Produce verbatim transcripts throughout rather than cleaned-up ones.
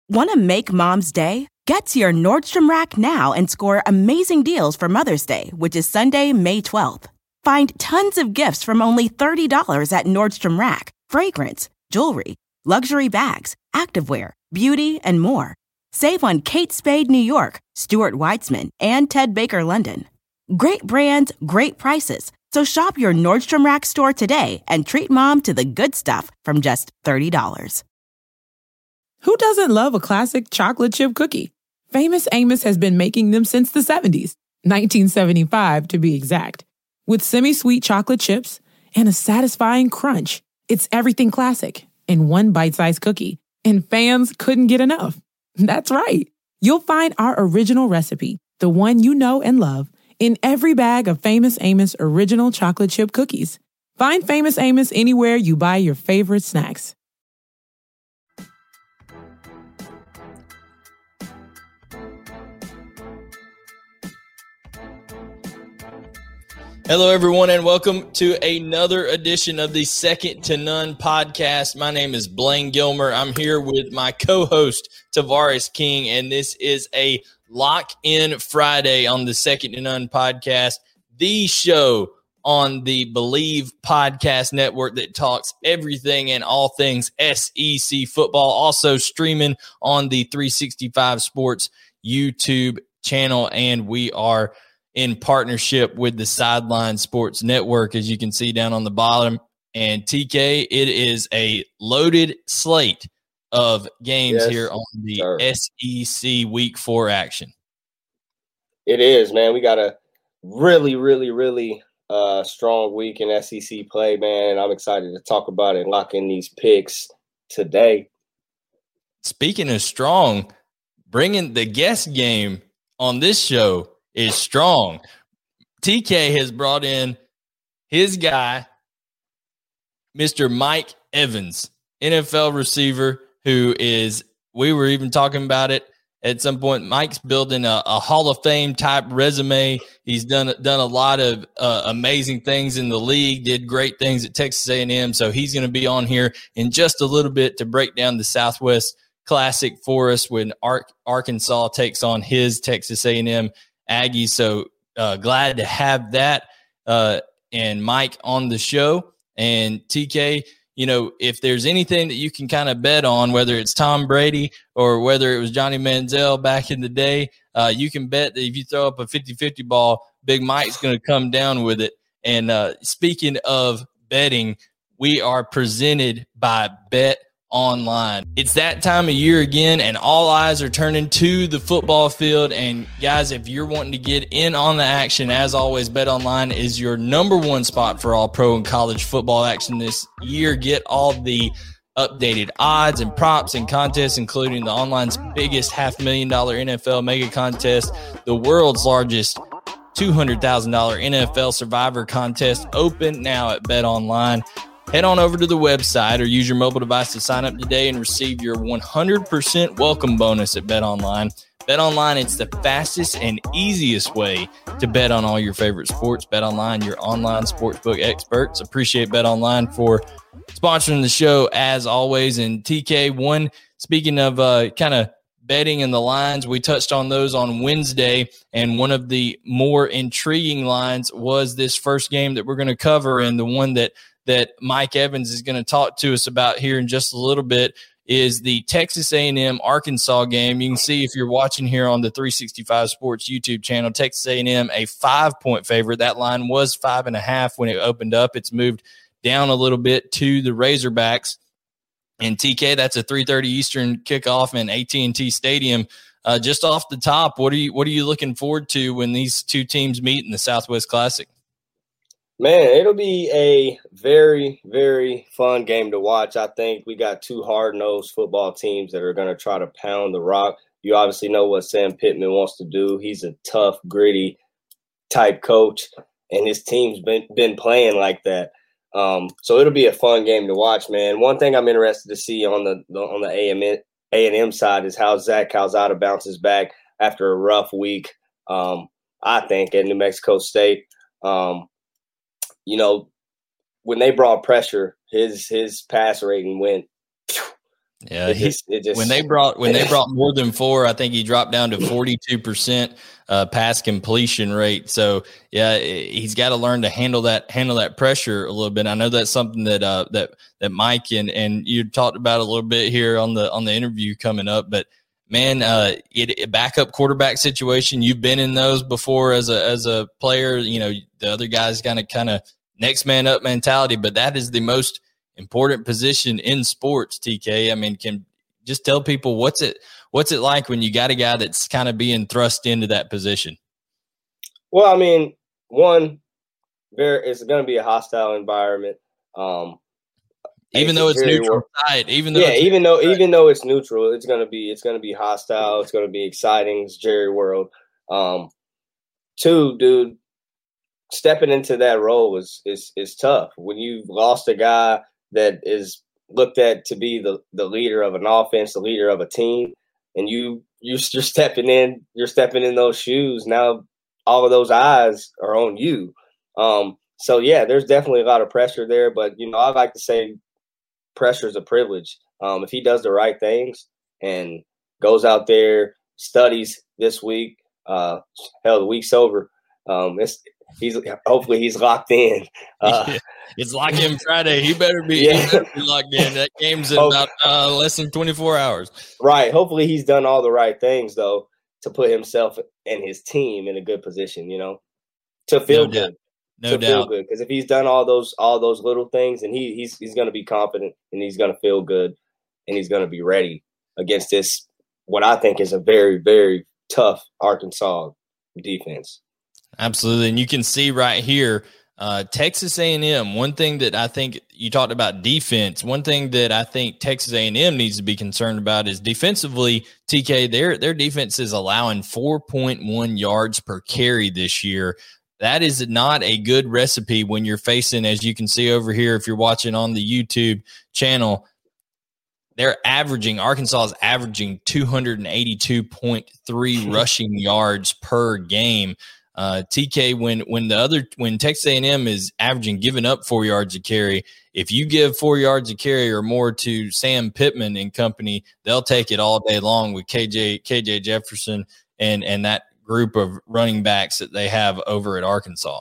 Want to make Mom's day? Get to your Nordstrom Rack now and score amazing deals for Mother's Day, which is Sunday, May twelfth. Find tons of gifts from only thirty dollars at Nordstrom Rack. Fragrance, jewelry, luxury bags, activewear, beauty, and more. Save on Kate Spade New York, Stuart Weitzman, and Ted Baker London. Great brands, great prices. So shop your Nordstrom Rack store today and treat Mom to the good stuff from just thirty dollars. Who doesn't love a classic chocolate chip cookie? Famous Amos has been making them since the seventies, nineteen seventy-five to be exact. With semi-sweet chocolate chips and a satisfying crunch, it's everything classic in one bite-sized cookie, and fans couldn't get enough. That's right. You'll find our original recipe, the one you know and love, in every bag of Famous Amos original chocolate chip cookies. Find Famous Amos anywhere you buy your favorite snacks. Hello, everyone, and welcome to another edition of the Second to None podcast. My name is Blaine Gilmer. I'm here with my co-host, Tavares King, and this is a Lock-In Friday on the Second to None podcast, the show on the Believe Podcast Network that talks everything and all things S E C football, also streaming on the three sixty-five Sports YouTube channel, and we are in partnership with the Sideline Sports Network, as you can see down on the bottom. And T K, it is a loaded slate of games yes, here on the sir. S E C Week Four action. It is, man. We got a really, really, really uh, strong week in S E C play, man. And I'm excited to talk about it and lock in these picks today. Speaking of strong, bringing the guest game on this show is strong. T K has brought in his guy, Mister Mike Evans, N F L receiver, who is, we were even talking about it at some point. Mike's building a, a Hall of Fame type resume. He's done done a lot of uh, amazing things in the league, did great things at Texas A and M. So he's going to be on here in just a little bit to break down the Southwest Classic for us when Ar- Arkansas takes on his Texas A and M Aggies. So uh, glad to have that uh, and Mike on the show. And T K, you know, if there's anything that you can kind of bet on, whether it's Tom Brady or whether it was Johnny Manziel back in the day, uh, you can bet that if you throw up a fifty-fifty ball, Big Mike's going to come down with it. And uh, speaking of betting, we are presented by Bet Online. It's that time of year again, and all eyes are turning to the football field. And guys, if you're wanting to get in on the action, as always, Bet Online is your number one spot for all pro and college football action this year. Get all the updated odds and props and contests, including the online's biggest half million dollar N F L mega contest, the world's largest two hundred thousand dollars N F L Survivor contest, open now at Bet Online. Head on over to the website or use your mobile device to sign up today and receive your one hundred percent welcome bonus at BetOnline. BetOnline, it's the fastest and easiest way to bet on all your favorite sports. BetOnline, your online sportsbook experts. Appreciate BetOnline for sponsoring the show as always. And T K, one, speaking of uh, kind of betting and the lines, we touched on those on Wednesday, and one of the more intriguing lines was this first game that we're going to cover, and the one that that Mike Evans is going to talk to us about here in just a little bit is the Texas A and M Arkansas game. You can see if you're watching here on the three sixty-five Sports YouTube channel, Texas A and M a five-point favorite. That line was five and a half when it opened up. It's moved down a little bit to the Razorbacks. And T K, that's a three thirty Eastern kickoff in A T and T Stadium. Uh, just off the top, what are you what are you looking forward to when these two teams meet in the Southwest Classic? Man, it'll be a very, very fun game to watch. I think we got two hard-nosed football teams that are going to try to pound the rock. You obviously know what Sam Pittman wants to do. He's a tough, gritty type coach, and his team's been been playing like that. Um, so it'll be a fun game to watch, man. One thing I'm interested to see on the, the on the A and M side is how Zach Calzada bounces back after a rough week, um, I think, at New Mexico State. Um, You know, when they brought pressure, his his pass rating went Yeah, it he, just, it just, when they brought when they brought more than four, I think he dropped down to forty-two percent uh, pass completion rate. So yeah, he's got to learn to handle that handle that pressure a little bit. I know that's something that uh, that that Mike and and you talked about a little bit here on the on the interview coming up. But man, uh, it, it backup quarterback situation. You've been in those before as a as a player. You know, the other guys kind of kind of next man up mentality, but that is the most important position in sports, T K. I mean, can just tell people what's it what's it like when you got a guy that's kind of being thrust into that position? Well, I mean, one, there it's going to be a hostile environment. Um, even though it's neutral side, even though yeah, it's even though even though it's neutral, it's going to be it's going to be hostile. It's going to be exciting. It's Jerry World. Um, two, dude, stepping into that role is is is tough when you've lost a guy that is looked at to be the, the leader of an offense, the leader of a team, and you you're, you're stepping in, you're stepping in those shoes. Now all of those eyes are on you. Um, so yeah, there's definitely a lot of pressure there. But you know, I like to say pressure is a privilege. Um, if he does the right things and goes out there, studies this week, uh, hell, the week's over. Um, it's He's hopefully he's locked in. Uh, yeah, it's locked in Friday. He better be, yeah. he better be locked in. That game's in about uh, less than twenty-four hours. Right. Hopefully he's done all the right things though to put himself and his team in a good position. You know, to feel no good. Doubt. No to doubt. feel good, because if he's done all those all those little things, and he he's he's going to be confident and he's going to feel good and he's going to be ready against this what I think is a very very tough Arkansas defense. Absolutely. And you can see right here, uh, Texas A and M, one thing that I think you talked about defense, one thing that I think Texas A and M needs to be concerned about is defensively, T K, their, their defense is allowing four point one yards per carry this year. That is not a good recipe when you're facing, as you can see over here, if you're watching on the YouTube channel, they're averaging, Arkansas is averaging two eighty-two point three rushing yards per game. Uh, T K, when when the other when Texas A and M is averaging giving up four yards a carry, if you give four yards a carry or more to Sam Pittman and company, they'll take it all day long with K J K J Jefferson and and that group of running backs that they have over at Arkansas.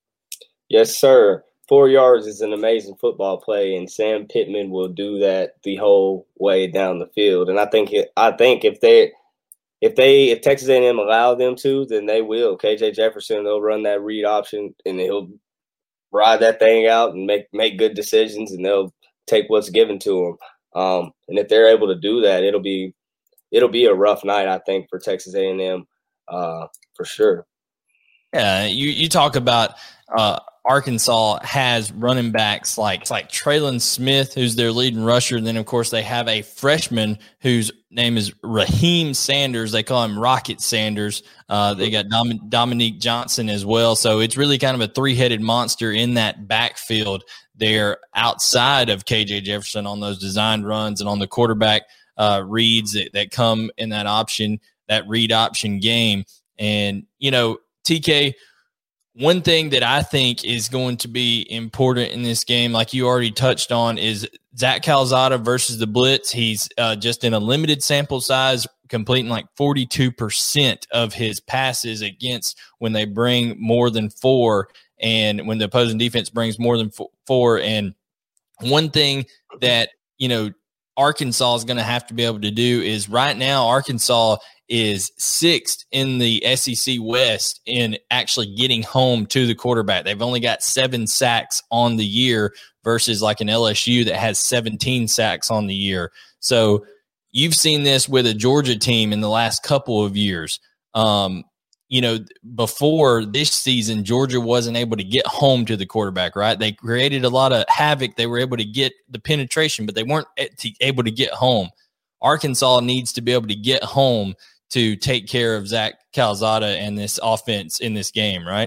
Yes, sir. Four yards is an amazing football play, and Sam Pittman will do that the whole way down the field. And I think it, I think if they If they if Texas A and M allow them to, then they will. K J Jefferson, they'll run that read option, and he'll ride that thing out and make make good decisions, and they'll take what's given to them. Um, and if they're able to do that, it'll be it'll be a rough night, I think, for Texas A and M uh, for sure. Yeah, you you talk about uh, Arkansas has running backs like like Traylon Smith, who's their leading rusher, and then of course they have a freshman whose name is Raheem Sanders. They call him Rocket Sanders. Uh, they got Dom- Dominique Johnson as well. So it's really kind of a three-headed monster in that backfield there outside of K J Jefferson on those designed runs and on the quarterback uh, reads that, that come in that option, that read option game. And, you know, T K, one thing that I think is going to be important in this game, like you already touched on, is Zach Calzada versus the blitz. He's uh, just in a limited sample size, completing like forty-two percent of his passes against when they bring more than four and when the opposing defense brings more than four. And one thing that, you know, Arkansas is going to have to be able to do is right now Arkansas is sixth in the S E C West in actually getting home to the quarterback. They've only got seven sacks on the year versus like an L S U that has seventeen sacks on the year. So you've seen this with a Georgia team in the last couple of years. Um, you know, before this season, Georgia wasn't able to get home to the quarterback, right? They created a lot of havoc. They were able to get the penetration, but they weren't able to get home. Arkansas needs to be able to get home to take care of Zach Calzada and this offense in this game, right?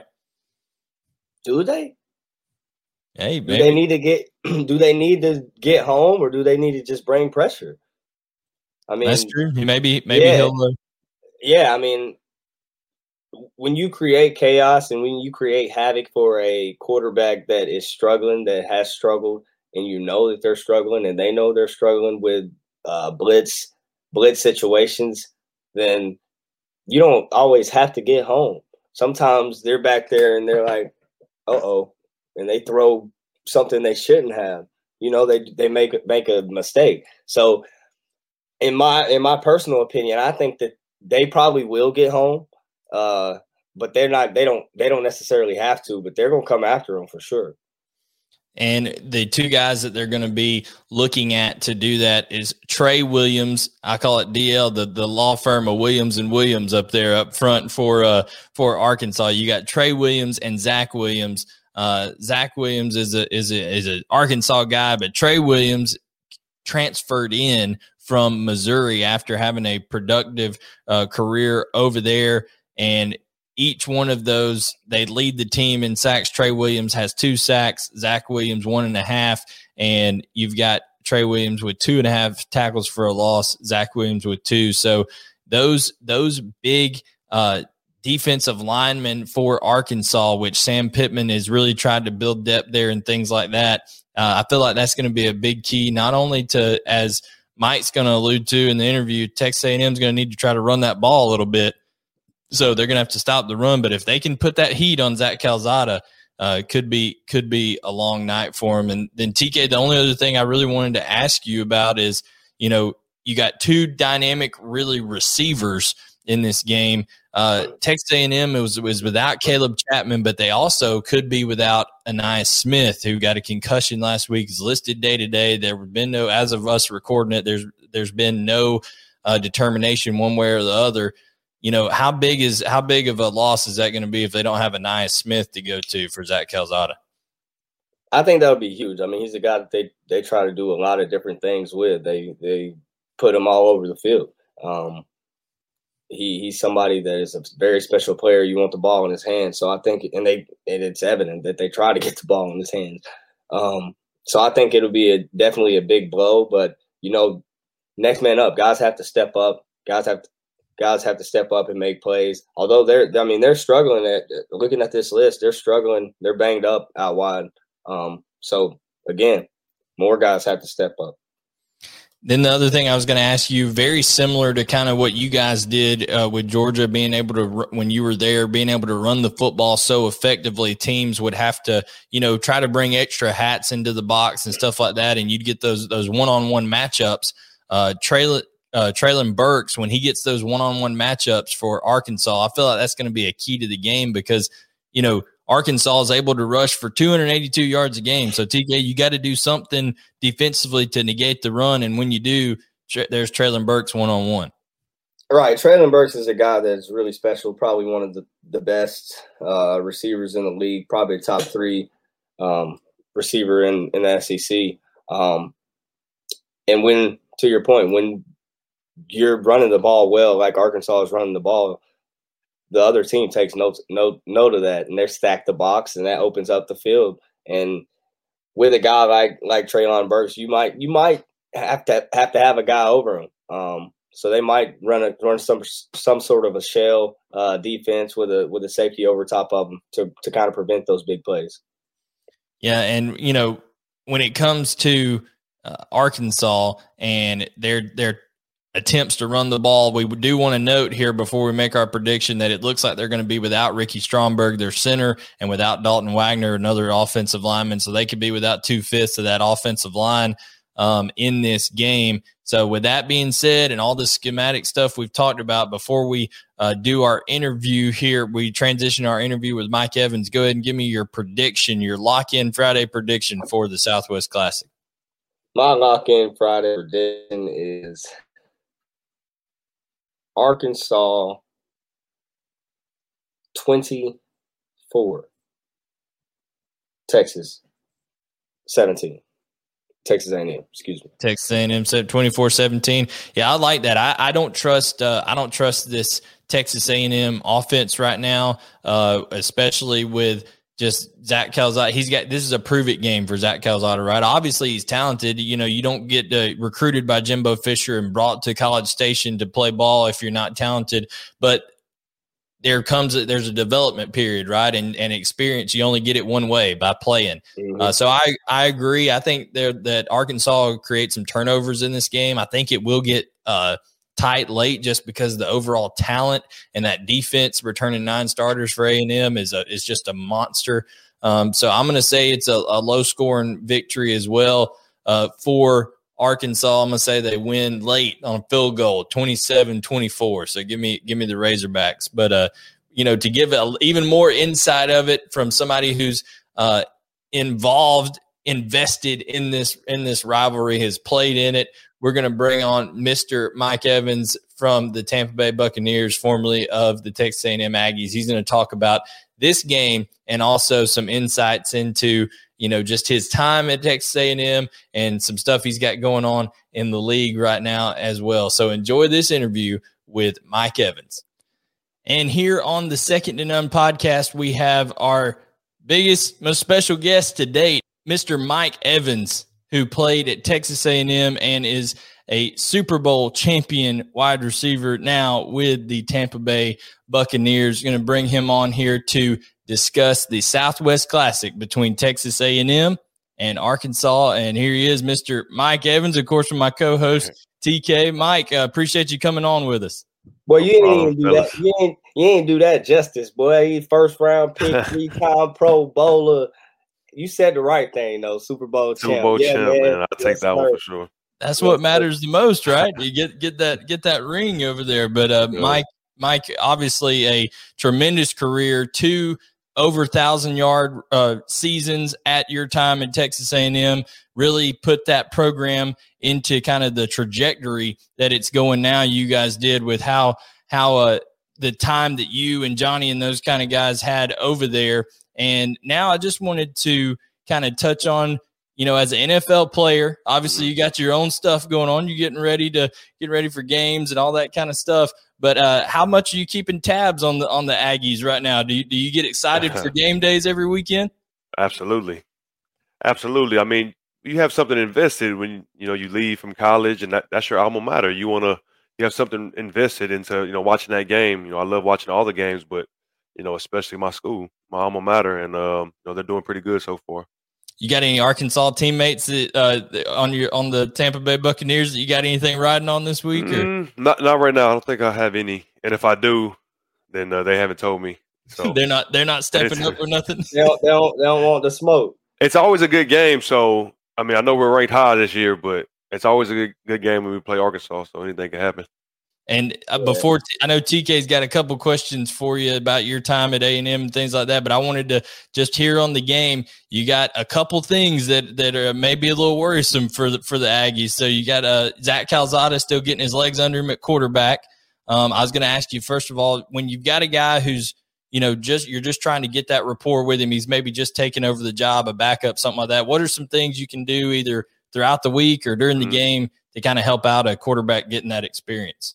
Do they? Hey, do they need to get? Do they need to get home, or do they need to just bring pressure? I mean, that's true. Maybe, maybe yeah, he'll. Uh, yeah, I mean, when you create chaos and when you create havoc for a quarterback that is struggling, that has struggled, and you know that they're struggling, and they know they're struggling with uh, blitz blitz situations, then you don't always have to get home. Sometimes they're back there and they're like, uh-oh, and they throw something they shouldn't have. You know, they they make make a mistake. So in my in my personal opinion, I think that they probably will get home. Uh, but they're not they don't they don't necessarily have to, but they're gonna come after them for sure. And the two guys that they're going to be looking at to do that is Trey Williams. I call it D L, the, the law firm of Williams and Williams up there up front for uh, for Arkansas. You got Trey Williams and Zach Williams. Uh, Zach Williams is a is a is an Arkansas guy, but Trey Williams transferred in from Missouri after having a productive uh, career over there, and each one of those, they lead the team in sacks. Trey Williams has two sacks, Zach Williams one and a half, and you've got Trey Williams with two and a half tackles for a loss, Zach Williams with two. So those those big uh, defensive linemen for Arkansas, which Sam Pittman has really tried to build depth there and things like that, uh, I feel like that's going to be a big key, not only to, as Mike's going to allude to in the interview, Texas A and M is going to need to try to run that ball a little bit. So they're going to have to stop the run. But if they can put that heat on Zach Calzada, uh, could be could be a long night for him. And then, T K, the only other thing I really wanted to ask you about is, you know, you got two dynamic, really, receivers in this game. Uh, Texas A and M was, was without Caleb Chapman, but they also could be without Ainias Smith, who got a concussion last week, is listed day-to-day. There have been no – as of us recording it, there's there's been no uh, determination one way or the other. You know, how big is how big of a loss is that going to be if they don't have Ainias Smith to go to for Zach Calzada? I think that would be huge. I mean, he's a guy that they, they try to do a lot of different things with. They they put him all over the field. Um, he he's somebody that is a very special player. You want the ball in his hands. So I think, and they and it's evident that they try to get the ball in his hands. Um, so I think it'll be a, definitely a big blow. But you know, next man up. Guys have to step up. Guys have to. Guys have to step up and make plays. Although they're, I mean, they're struggling at looking at this list. They're struggling. They're banged up out wide. Um, so again, more guys have to step up. Then the other thing I was going to ask you, very similar to kind of what you guys did uh, with Georgia, being able to, when you were there, being able to run the football so effectively, teams would have to, you know, try to bring extra hats into the box and stuff like that, and you'd get those those one-on-one matchups. Uh, Traylon Uh, Traylon Burks, when he gets those one-on-one matchups for Arkansas, I feel like that's going to be a key to the game because, you know, Arkansas is able to rush for two hundred eighty-two yards a game. So, T K, you got to do something defensively to negate the run. And when you do, tra- there's Traylon Burks one-on-one. Right. Traylon Burks is a guy that's really special, probably one of the, the best uh, receivers in the league, probably top three um, receiver in, in the S E C. Um, and when, to your point, when you're running the ball well, like Arkansas is running the ball, the other team takes note, note, note of that, and they're stacked the box, and that opens up the field. And with a guy like like Traylon Burks, you might you might have to have to have a guy over him. Um, so they might run a, run some some sort of a shell uh, defense with a with a safety over top of them to to kind of prevent those big plays. Yeah, and you know when it comes to uh, Arkansas and their their attempts to run the ball, we do want to note here before we make our prediction that it looks like they're going to be without Ricky Stromberg, their center, and without Dalton Wagner, another offensive lineman. So they could be without two-fifths of that offensive line um, in this game. So with that being said, and all the schematic stuff we've talked about, before we uh, do our interview here, we transition our interview with Mike Evans. Go ahead and give me your prediction, your lock-in Friday prediction for the Southwest Classic. My lock-in Friday prediction is Arkansas twenty-four, Texas seventeen. Texas A and M, excuse me. Texas A and M said twenty-four seventeen. Yeah, I like that. I, I don't trust uh, I don't trust this Texas A and M offense right now, uh, especially with just Zach Calzada. He's got this is a prove it game for Zach Calzada, right? Obviously, he's talented. You know, you don't get uh, recruited by Jimbo Fisher and brought to College Station to play ball if you're not talented. But there comes a, there's a development period, right? And and experience, you only get it one way, by playing. Mm-hmm. Uh, so I I agree. I think there that Arkansas will create some turnovers in this game. I think it will get uh, tight late just because of the overall talent, and that defense returning nine starters for A and M is a is just a monster. Um, so I'm going to say it's a, a low scoring victory as well uh, for Arkansas. I'm going to say they win late on a field goal, twenty-seven twenty-four. So give me give me the Razorbacks. But, uh, you know, to give a, even more insight of it from somebody who's uh, involved, invested in this in this rivalry, has played in it, we're going to bring on Mister Mike Evans from the Tampa Bay Buccaneers, formerly of the Texas A and M Aggies. He's going to talk about this game and also some insights into, you know, just his time at Texas A and M and some stuff he's got going on in the league right now as well. So enjoy this interview with Mike Evans. And here on the Second to None podcast, we have our biggest, most special guest to date, Mister Mike Evans, who played at Texas A and M and is a Super Bowl champion wide receiver now with the Tampa Bay Buccaneers. Going to bring him on here to discuss the Southwest Classic between Texas A and M and Arkansas. And here he is, Mister Mike Evans, of course, from my co-host T K. Mike, uh, appreciate you coming on with us. Boy, you ain't even do that. You ain't, you ain't do that justice, boy. First round pick, three-time Pro Bowler. You said the right thing, though. Super Bowl Super champ. Bowl yeah, champ, man. man. I'll take yes, that sir. one for sure. That's what matters the most, right? You get get that get that ring over there. But uh, Yeah. Mike, Mike, obviously a tremendous career, two over thousand yard uh, seasons at your time at Texas A and M. Really put that program into kind of the trajectory that it's going now. You guys did with how how uh, the time that you and Johnny and those kind of guys had over there. And now I just wanted to kind of touch on, you know, as an N F L player, obviously you got your own stuff going on. You're getting ready to get ready for games and all that kind of stuff. But uh, how much are you keeping tabs on the on the Aggies right now? Do you, do you get excited for game days every weekend? Absolutely. Absolutely. I mean, you have something invested when, you know, you leave from college and that, that's your alma mater. You want to, you have something invested into, you know, watching that game. You know, I love watching all the games, but, you know, especially my school, my alma mater, and, um, you know, they're doing pretty good so far. You got any Arkansas teammates that, uh, on your on the Tampa Bay Buccaneers that you got anything riding on this week? Or? Mm, not not right now. I don't think I have any. And if I do, then uh, they haven't told me. So they're not they're not stepping up or nothing. They don't, they don't, they don't want the smoke. It's always a good game. So I mean, I know we're ranked high this year, but it's always a good, good game when we play Arkansas. So anything can happen. And uh, before, I know T K's got a couple questions for you about your time at A and M and things like that, but I wanted to just hear on the game. You got a couple things that that are maybe a little worrisome for the for the Aggies. So you got uh, Zach Calzada still getting his legs under him at quarterback. Um, I was going to ask you first of all, when you've got a guy who's, you know, just you're just trying to get that rapport with him. He's maybe just taking over the job, a backup, something like that. What are some things you can do either throughout the week or during the mm-hmm. game to kind of help out a quarterback getting that experience?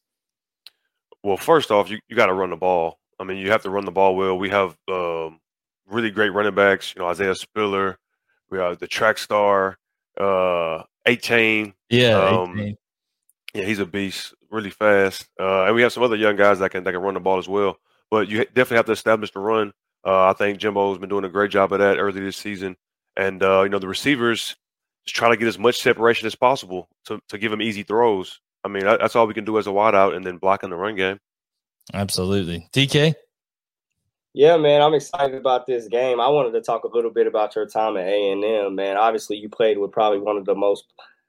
Well, first off, you, you got to run the ball. I mean, you have to run the ball well. We have um, really great running backs. You know, Isaiah Spiller. We have the track star, uh, A-Chain. Yeah, um, A-Chain. Yeah, he's a beast, really fast. Uh, and we have some other young guys that can that can run the ball as well. But you definitely have to establish the run. Uh, I think Jimbo's been doing a great job of that early this season. And, uh, you know, the receivers just try to get as much separation as possible to, to give them easy throws. I mean, that's all we can do as a wideout, and then blocking the run game. Absolutely. T K? Yeah, man, I'm excited about this game. I wanted to talk a little bit about your time at A and M, man. Obviously, you played with probably one of the most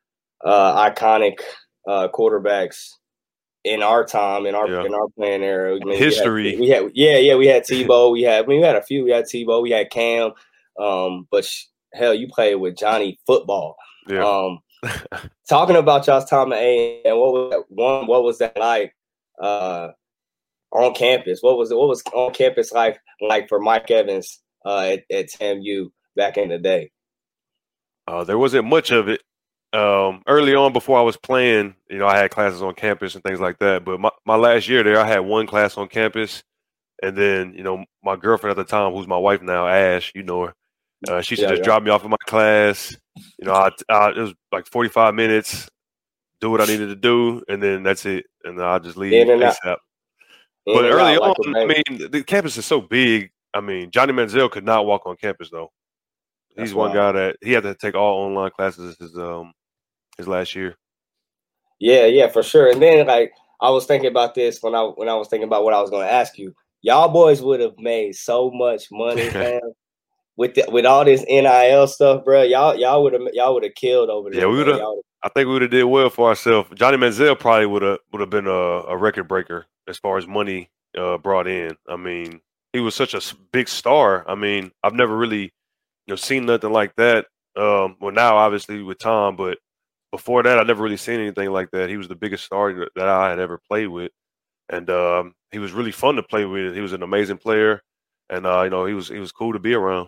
uh, iconic uh, quarterbacks in our time, in our yeah. in our playing era. I mean, History. We had, we had, yeah, yeah, we had Tebow. We had, I mean, we had a few. We had Tebow. We had Cam. Um, but sh- hell, you played with Johnny Football. Yeah. Um, talking about y'all's time at A and M, what was that, one? What was that like uh, on campus? What was it? What was on campus like like for Mike Evans uh, at, at T M U back in the day? Uh, there wasn't much of it um, early on. Before I was playing, you know, I had classes on campus and things like that. But my, my last year there, I had one class on campus, and then you know, my girlfriend at the time, who's my wife now, Ash, you know her. Uh, she should yeah, just yeah. drop me off at my class. You know, I, I, it was like forty-five minutes, do what I needed to do, and then that's it. And I just leave ASAP. But early on, like I mean, the campus is so big. I mean, Johnny Manziel could not walk on campus though. He's That's one wild. guy that he had to take all online classes his um his last year. Yeah, yeah, for sure. And then like I was thinking about this when I when I was thinking about what I was going to ask you. Y'all boys would have made so much money, man, with the, with all this N I L stuff, bro. Y'all y'all would have y'all would have killed over there. Yeah, we would have. I think we would have did well for ourselves. Johnny Manziel probably would have would have been a, a record breaker as far as money uh, brought in. I mean, he was such a big star. I mean, I've never really, you know, seen nothing like that. Um, well, now obviously with Tom, but before that, I never really seen anything like that. He was the biggest star that I had ever played with, and um, he was really fun to play with. He was an amazing player, and uh, you know, he was he was cool to be around.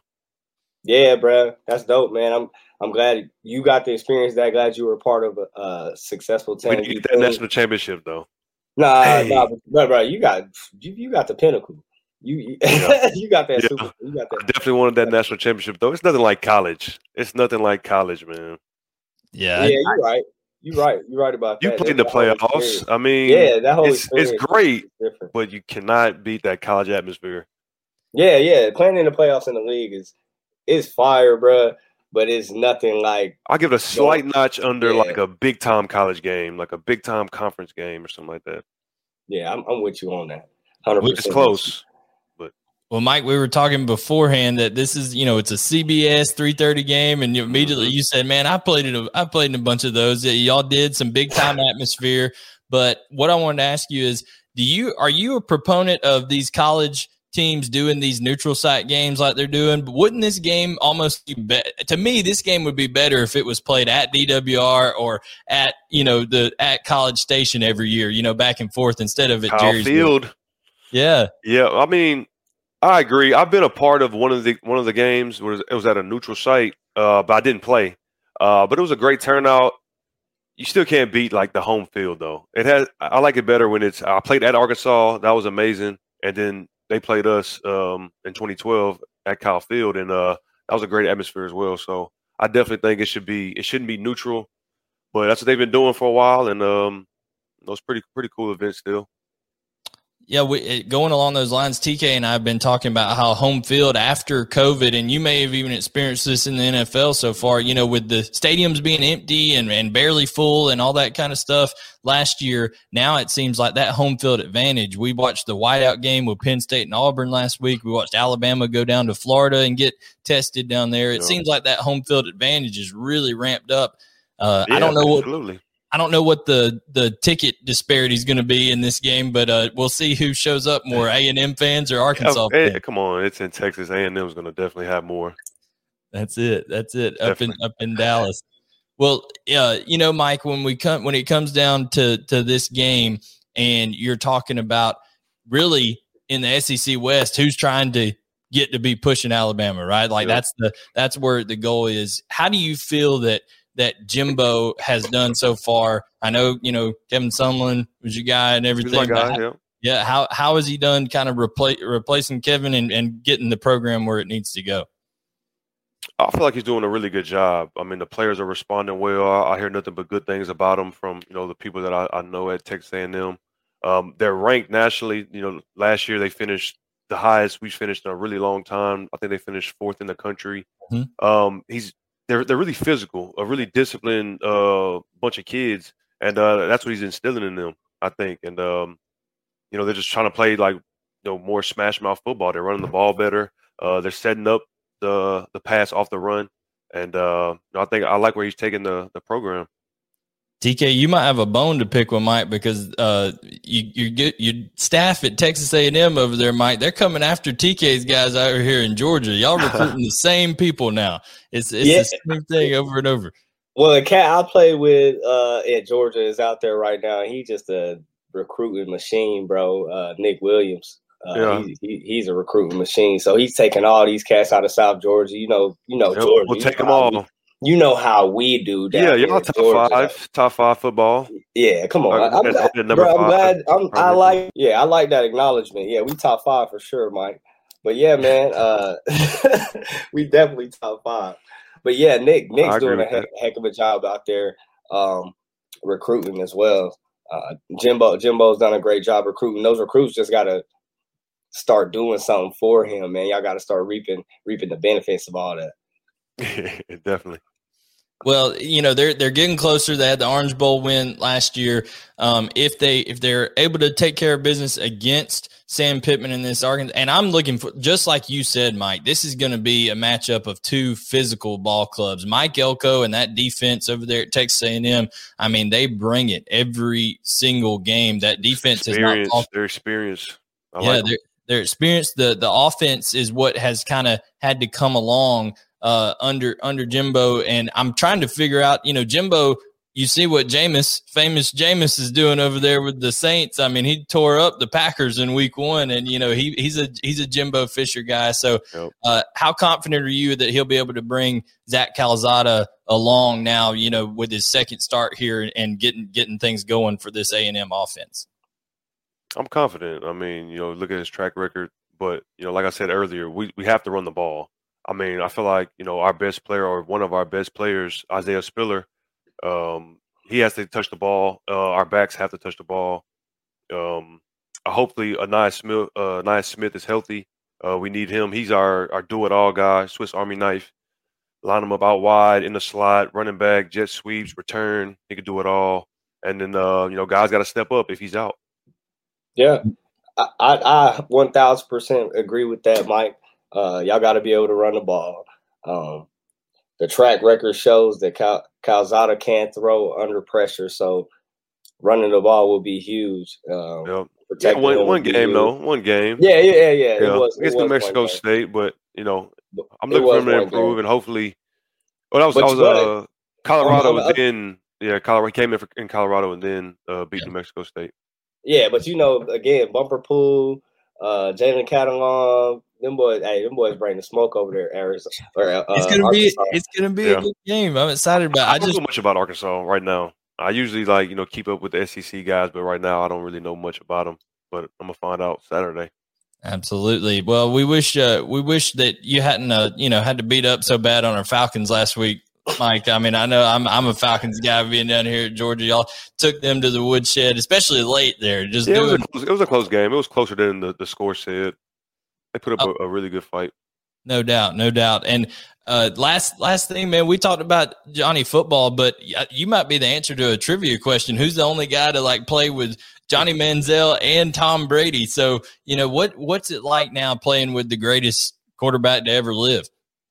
Yeah, bro, that's dope, man. I'm I'm glad you got to experience that. Glad you were a part of a uh, successful team. When you get that national championship, though. Nah, hey. nah, but, bro, you got you, you got the pinnacle. You you, yeah. you got that. Yeah. Super, you got that. I definitely wanted that national championship, though. It's nothing like college. It's nothing like college, man. Yeah, yeah, you're right. You're right. You're right about you that. You played the playoffs. I mean, yeah, that whole it's, it's great, but you cannot beat that college atmosphere. Yeah, yeah, playing in the playoffs in the league is. It's fire, bro, but it's nothing like. I'll give it a slight notch under yeah. like a big time college game, like a big time conference game or something like that. Yeah, I'm, I'm with you on that. one hundred percent It's close, but well, Mike, we were talking beforehand that this is, you know, it's a C B S three thirty game, and you immediately mm-hmm. you said, "Man, I played in a, I played in a bunch of those. Y'all did some big time atmosphere." But what I wanted to ask you is, do you are you a proponent of these college teams doing these neutral site games like they're doing? But wouldn't this game almost be, be to me, this game would be better if it was played at D W R or at, you know, the at College Station every year, you know, back and forth instead of at Kyle Jerry's Field. Yeah. Yeah. I mean, I agree. I've been a part of one of the one of the games where it was at a neutral site, uh, but I didn't play. Uh, but it was a great turnout. You still can't beat like the home field though. It has I like it better when it's I played at Arkansas. That was amazing. And then they played us um, in twenty twelve at Kyle Field, and uh, that was a great atmosphere as well. So I definitely think it should be it shouldn't be neutral, but that's what they've been doing for a while, and um, those pretty pretty cool events still. Yeah, we, going along those lines, T K and I have been talking about how home field after COVID, and you may have even experienced this in the N F L so far, you know, with the stadiums being empty and, and barely full and all that kind of stuff last year. Now it seems like that home field advantage. We watched the whiteout game with Penn State and Auburn last week. We watched Alabama go down to Florida and get tested down there. It yeah. seems like that home field advantage is really ramped up. Uh, yeah, I don't know absolutely. what – I don't know what the, the ticket disparity is going to be in this game, but uh, we'll see who shows up more, A and M fans or Arkansas yeah, fans. Come on, it's in Texas. A and M is going to definitely have more. That's it. That's it. Definitely. Up in up in Dallas. Well, uh, you know, Mike, when we come when it comes down to to this game, and you're talking about really in the S E C West, who's trying to get to be pushing Alabama, right? Like yeah. that's the that's where the goal is. How do you feel that? that Jimbo has done so far? I know, you know, Kevin Sumlin was your guy and everything. He's my guy, how, yeah. yeah. How, how has he done kind of repla- replacing Kevin and, and getting the program where it needs to go? I feel like he's doing a really good job. I mean, the players are responding well. I, I hear nothing but good things about him from, you know, the people that I, I know at Texas A and M. Um, they're ranked nationally. You know, last year they finished the highest we've finished in a really long time. I think they finished fourth in the country. Mm-hmm. Um, he's They're they're really physical, a really disciplined uh, bunch of kids, and uh, that's what he's instilling in them, I think. And um, you know, they're just trying to play like, you know, more smash mouth football. They're running the ball better. Uh, they're setting up the the pass off the run, and uh, I think I like where he's taking the the program. T K, you might have a bone to pick with Mike because uh, you you get your staff at Texas A and M over there, Mike. They're coming after T K's guys out here in Georgia. Y'all recruiting the same people now. It's it's yeah. the same thing over and over. Well, the cat I play with uh, at Georgia is out there right now. He's just a recruiting machine, bro. Uh, Nick Williams. Uh, yeah. he, he, he's a recruiting machine. So he's taking all these cats out of South Georgia. You know, you know yep, Georgia. We'll take them all. We, You know how we do that. Yeah, y'all top Georgia. five, top five football. Yeah, come on. I'm, glad, bro, I'm glad. I'm, I like. Yeah, I like that acknowledgement. Yeah, we top five for sure, Mike. But yeah, man, uh, we definitely top five. But yeah, Nick, Nick's doing a heck, heck of a job out there, um, recruiting as well. Uh, Jimbo Jimbo's done a great job recruiting. Those recruits just got to start doing something for him, man. Y'all got to start reaping reaping the benefits of all that. Definitely. Well, you know, they're they're getting closer. They had the Orange Bowl win last year. Um, if they if they're able to take care of business against Sam Pittman in this Arkansas, and I'm looking for, just like you said, Mike, this is going to be a matchup of two physical ball clubs. Mike Elko and that defense over there at Texas A and M. I mean, they bring it every single game. That defense is not Experience, their experience. I yeah, like their their experience. The the offense is what has kind of had to come along uh, under under Jimbo, and I'm trying to figure out. You know, Jimbo. You see what Jameis, famous Jameis, is doing over there with the Saints. I mean, he tore up the Packers in Week One, and you know he he's a he's a Jimbo Fisher guy. So, Yep. uh, how confident are you that he'll be able to bring Zach Calzada along now? You know, with his second start here and getting getting things going for this A and M offense. I'm confident. I mean, you know, look at his track record. But, you know, like I said earlier, we, we have to run the ball. I mean, I feel like, you know, our best player or one of our best players, Isaiah Spiller, um, he has to touch the ball. Uh, our backs have to touch the ball. Um, uh, hopefully, Anaya Smith, uh, Anaya Smith is healthy. Uh, we need him. He's our, our do-it-all guy, Swiss Army knife. Line him up out wide, in the slot, running back, jet sweeps, return. He can do it all. And then, uh, you know, guys got to step up if he's out. Yeah, I, I, I one thousand percent agree with that, Mike. Uh, y'all got to be able to run the ball. Um, the track record shows that Cal- Calzada can't throw under pressure, so running the ball will be huge. Um, Yep. Yeah, protecting one him one will be game huge. though, one game. Yeah, yeah, yeah, yeah. Yeah, It was against it New was Mexico one game. State, but you know, I'm It looking for was him to one improve, game. and hopefully, well, that was But I you was gotta- uh Colorado, on the other- then yeah, Colorado he came in for, in Colorado and then uh, beat New Mexico State. Yeah, but you know, again, Bumper Pool, uh, Jalen Catalon, them boys, hey, them boys bring the smoke over there, Arizona. Or, uh, It's gonna be Arkansas. it's gonna be Yeah. a good game. I'm excited about. I I don't just know much about Arkansas right now. I usually like you know keep up with the S E C guys, but right now I don't really know much about them. But I'm gonna find out Saturday. Absolutely. Well, we wish uh, we wish that you hadn't uh, you know had to beat up so bad on our Falcons last week, Mike. I mean, I know I'm I'm a Falcons guy being down here at Georgia. Y'all took them to the woodshed, especially late there. Just Yeah, it was, a doing close, it was a close game. It was closer than the, the score said. They put up Oh. a, a really good fight. no doubt, no doubt. And uh, last last thing, man, we talked about Johnny Football, but y- you might be the answer to a trivia question. Who's the only guy to like play with Johnny Manziel and Tom Brady? So you know what what's it like now playing with the greatest quarterback to ever live?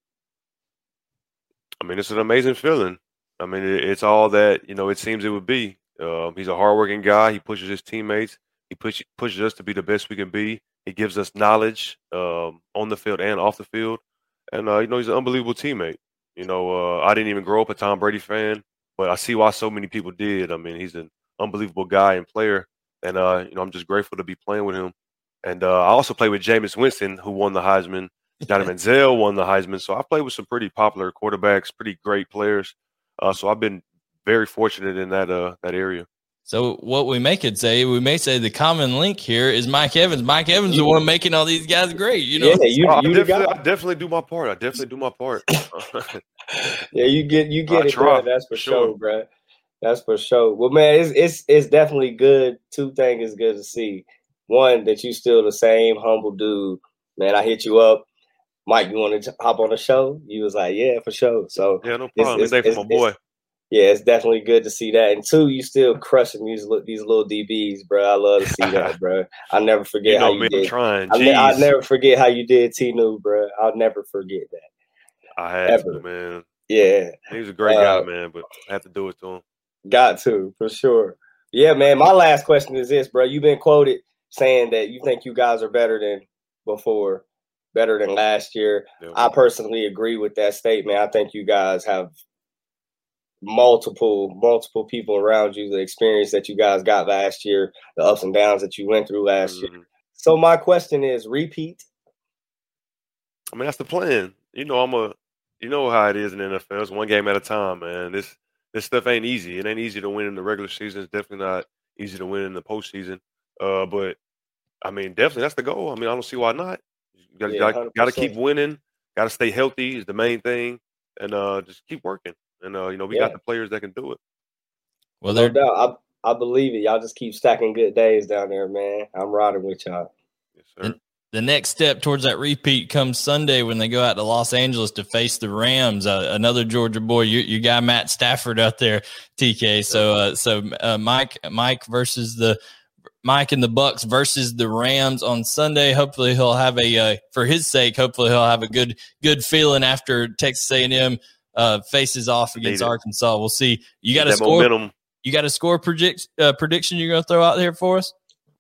I mean, it's an amazing feeling. I mean, it, it's all that you know. It seems it would be. Um, he's a hardworking guy. He pushes his teammates. He push, pushes us to be the best we can be. He gives us knowledge um, on the field and off the field. And uh, you know, he's an unbelievable teammate. You know, uh, I didn't even grow up a Tom Brady fan, but I see why so many people did. I mean, he's an unbelievable guy and player. And uh, you know, I'm just grateful to be playing with him. And uh, I also played with Jameis Winston, who won the Heisman. Johnny Manziel won the Heisman. So I played with some pretty popular quarterbacks, pretty great players. Uh, so I've been very fortunate in that uh, that area. So what we may could say, we may say the common link here is Mike Evans. Mike Evans, the one making all these guys great. You know, Yeah, you, I, you the definitely, guy. I definitely do my part. I definitely do my part. Yeah, you get you get I it, try, bro. That's for for sure. sure, bro. That's for sure. Well, man, it's it's it's definitely good. Two things is good to see. One, that you still the same humble dude. Man, I hit you up, Mike. You want to hop on the show? You was like, yeah, for sure. So Yeah, no it's- problem. it's- It's, day for it's- my boy. it's- yeah, it's definitely good to see that. And two, you still crushing these li- these little D Bs, bro. I love to see that, bro. I'll never forget You how know you me, I'm did. trying. I'll, ne- I'll Jeez. never forget how you did T-Nu, bro. I'll never forget that. I had ever. to, man. Yeah. He was a great Uh, guy, man, but I had to do it to him. Got to, for sure. Yeah, man. My last question is this, bro. You've been quoted saying that you think you guys are better than before, better than last year. Yeah. I personally agree with that statement. I think you guys have multiple, multiple people around you, the experience that you guys got last year, the ups and downs that you went through last year. Mhm. So my question is, repeat? I mean, that's the plan. You know, I'm a. You know how it is in the N F L. It's one game at a time, man. This this stuff ain't easy. It ain't easy to win in the regular season. It's definitely not easy to win in the postseason. Uh, but I mean, definitely that's the goal. I mean, I don't see why not. You got Yeah, got, got to one hundred percent. keep winning. Got to stay healthy is the main thing, and uh, just keep working. And uh, you know, we Yeah. got the players that can do it. well, No they're doubt. I believe it. Y'all just keep stacking good days down there, man. I'm riding with y'all. Yes, sir. The, the next step towards that repeat comes Sunday when they go out to Los Angeles to face the Rams. Uh, another Georgia boy, your, your guy Matt Stafford out there, T K. So, uh, so uh, Mike, Mike versus the Mike and the Bucks versus the Rams on Sunday. Hopefully, he'll have a uh, for his sake. Hopefully, he'll have a good good feeling after Texas A and M uh, faces off against Arkansas. We'll see. You got a score. Momentum. You got a score predict, uh, prediction you're going to throw out there for us?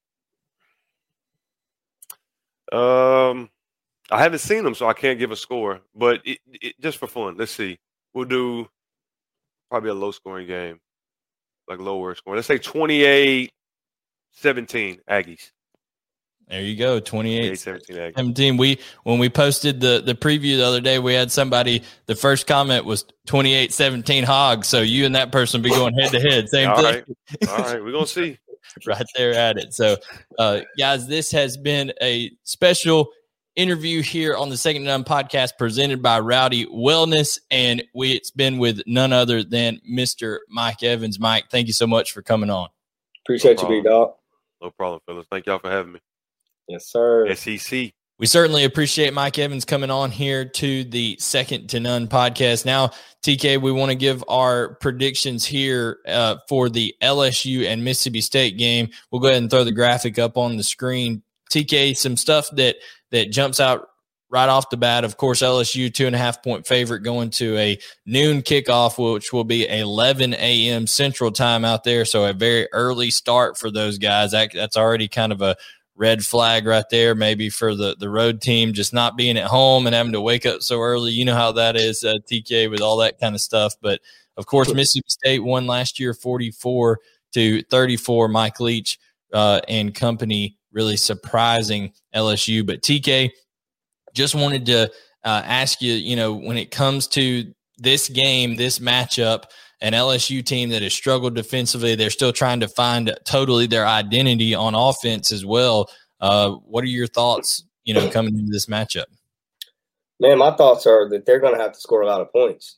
Um, I haven't seen them, so I can't give a score. But it, it, just for fun, let's see. We'll do probably a low-scoring game, like lower scoring. Let's say twenty-eight seventeen Aggies. There you go, twenty-eight seventeen Aggies. seventeen. We when we posted the the preview the other day, we had somebody. The first comment was twenty-eight seventeen Hogs. So you and that person be going head to head. Same All thing. Right. All right, we're gonna see. Right there at it. So, uh, guys, this has been a special interview here on the Second to None podcast presented by Rowdy Wellness, and we it's been with none other than Mister Mike Evans. Mike, thank you so much for coming on. Appreciate no you, big dog. No problem, fellas. Thank y'all for having me. Yes, sir. S E C. We certainly appreciate Mike Evans coming on here to the Second to None podcast. Now, T K, we want to give our predictions here uh, for the L S U and Mississippi State game. We'll go ahead and throw the graphic up on the screen. T K, some stuff that that jumps out right off the bat. Of course, L S U two and a half point favorite going to a noon kickoff, which will be eleven a.m. Central Time out there. So a very early start for those guys. That, that's already kind of a red flag right there, maybe for the, the road team, just not being at home and having to wake up so early. You know how that is, uh, T K, with all that kind of stuff. But, of course, Mississippi State won last year forty-four to thirty-four. Mike Leach uh, and company really surprising L S U. But, T K, just wanted to uh, ask you, you know, when it comes to this game, this matchup, an L S U team that has struggled defensively, they're still trying to find totally their identity on offense as well. Uh, what are your thoughts, you know, coming into this matchup? Man, my thoughts are that they're going to have to score a lot of points.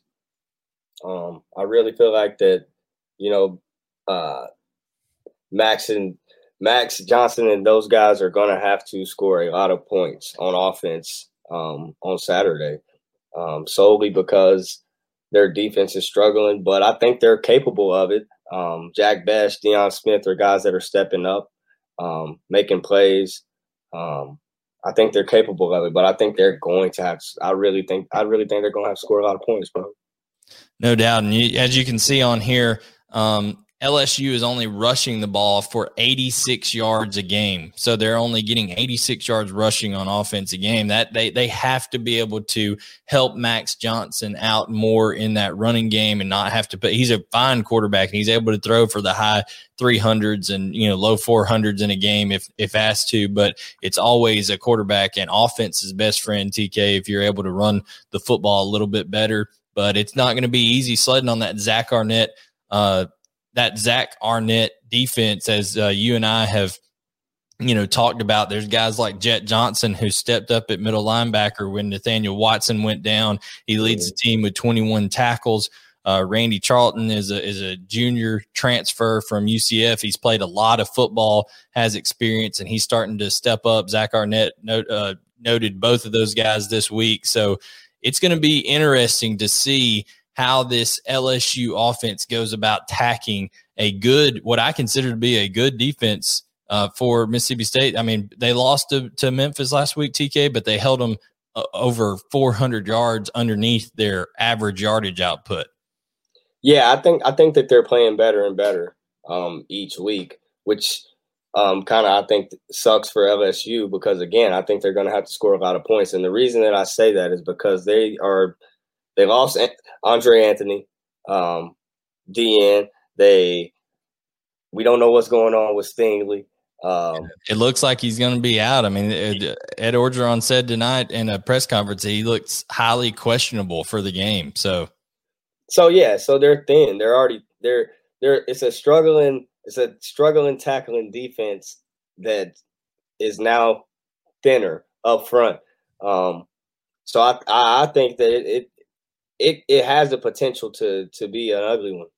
Um, I really feel like that, you know, uh, Max and Max Johnson and those guys are going to have to score a lot of points on offense um, on Saturday, um, solely because their defense is struggling, but I think they're capable of it. Um, Jack Best, Deion Smith are guys that are stepping up, um, making plays. Um, I think they're capable of it, but I think they're going to have. I really think. I really think they're going to have to score a lot of points, bro. No doubt, and you, as you can see on here, um, L S U is only rushing the ball for eighty-six yards a game. So they're only getting eighty-six yards rushing on offense a game. That they they have to be able to help Max Johnson out more in that running game and not have to put – he's a fine quarterback, and he's able to throw for the high three hundreds and, you know, low four hundreds in a game if if asked to. But it's always a quarterback and offense's best friend, T K, if you're able to run the football a little bit better. But it's not going to be easy sledding on that Zach Arnett uh that Zach Arnett defense, as uh, you and I have, you know, talked about. There's guys like Jet Johnson who stepped up at middle linebacker when Nathaniel Watson went down. He leads the team with twenty-one tackles. Uh, Randy Charlton is a is a junior transfer from U C F. He's played a lot of football, has experience, and he's starting to step up. Zach Arnett note, uh, noted both of those guys this week. So it's going to be interesting to see how this L S U offense goes about attacking a good, what I consider to be a good defense uh, for Mississippi State. I mean, they lost to, to Memphis last week, T K, but they held them uh, over four hundred yards underneath their average yardage output. Yeah, I think I think that they're playing better and better um, each week, which um, kind of I think sucks for L S U because, again, I think they're going to have to score a lot of points. And the reason that I say that is because they are – They lost Andre Anthony, um, D N. They we don't know what's going on with Stingley. Um, it looks like he's going to be out. I mean, Ed Orgeron said tonight in a press conference that he looks highly questionable for the game. So, so yeah, so they're thin. They're already they're they're. It's a struggling. It's a struggling tackling defense that is now thinner up front. Um, so I I, I think that it. it It it has the potential to to be an ugly one.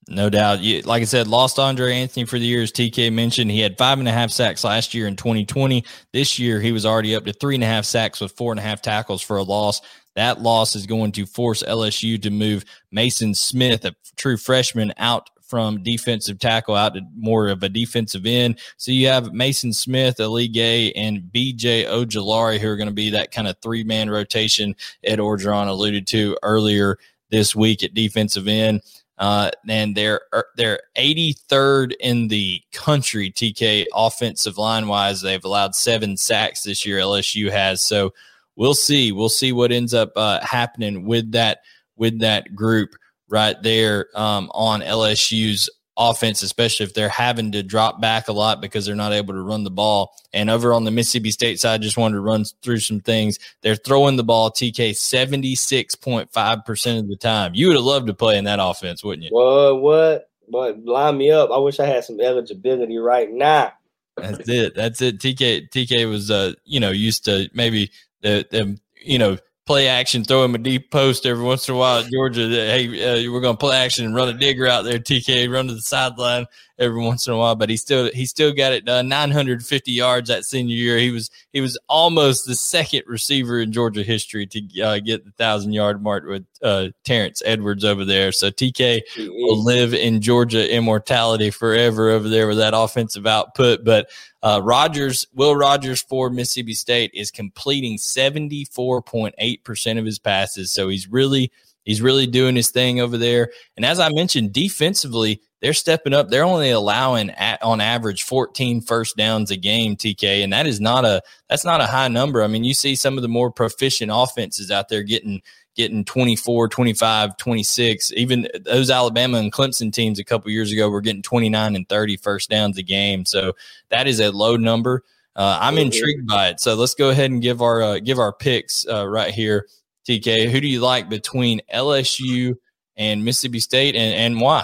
No doubt. You, like I said, lost Andre Anthony for the year, as T K mentioned. He had five and a half sacks last year in twenty twenty. This year, he was already up to three and a half sacks with four and a half tackles for a loss. That loss is going to force L S U to move Mason Smith, a true freshman, out from defensive tackle out to more of a defensive end. So you have Mason Smith, Ali Gay, and B J Ojulari, who are going to be that kind of three-man rotation Ed Orgeron alluded to earlier this week at defensive end. Uh, and they're they're eighty-third in the country, T K, offensive line-wise. They've allowed seven sacks this year, L S U has. So we'll see. We'll see what ends up uh, happening with that with that group right there um, on L S U's offense, especially if they're having to drop back a lot because they're not able to run the ball. And over on the Mississippi State side, just wanted to run through some things. They're throwing the ball, T K, seventy-six point five percent of the time. You would have loved to play in that offense, wouldn't you? What, what, what, line me up. I wish I had some eligibility right now. That's it. That's it. T K, T K was, uh, you know, used to maybe the, the you know, play action, throw him a deep post every once in a while at Georgia. Hey, uh, we're going to play action and run a digger out there. T K run to the sideline every once in a while, but he still he still got it done. nine hundred fifty yards that senior year. He was he was almost the second receiver in Georgia history to uh, get the thousand yard mark with uh, Terrence Edwards over there. So T K will live in Georgia immortality forever over there with that offensive output. But uh, Rogers, Will Rogers for Mississippi State is completing seventy-four point eight percent of his passes. So he's really he's really doing his thing over there. And as I mentioned, defensively, they're stepping up. They're only allowing at, on average fourteen first downs a game, T K, and that is not a that's not a high number. I mean, you see some of the more proficient offenses out there getting getting twenty-four, twenty-five, twenty-six. Even those Alabama and Clemson teams a couple years ago were getting twenty-nine and thirty first downs a game. So that is a low number. Uh, I'm intrigued by it. So let's go ahead and give our uh, give our picks uh, right here, T K. Who do you like between L S U and Mississippi State, and, and why?